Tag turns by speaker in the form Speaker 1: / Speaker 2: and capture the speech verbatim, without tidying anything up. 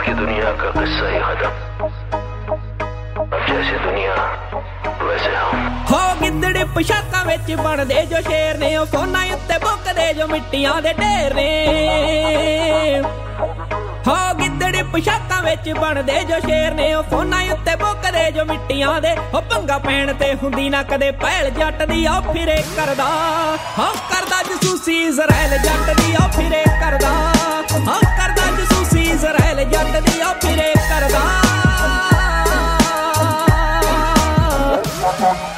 Speaker 1: की दुनिया का किस्सा ही खत्म, अब जैसे दुनिया वैसे हम।
Speaker 2: हो गिद्दड़ पोशाकां विच बनदे जो शेर ने, ओ फोनां उत्ते बुकदे जो मिट्टियां दे ढेर ने। हो गिद्दड़ पोशाकां विच बनदे जो शेर ने, ओ फोनां उत्ते बुकदे जो मिट्टियां दे। ओ पंगा पैण ते हुंदी ना कदे पहल जट दी, ओ फिरे करदा हो करदा जसूसी इज़राइल जट दी, ओ फिरे करदा हो करदा जसूसी इज़राइल जट दी, ओ फिरे करदा।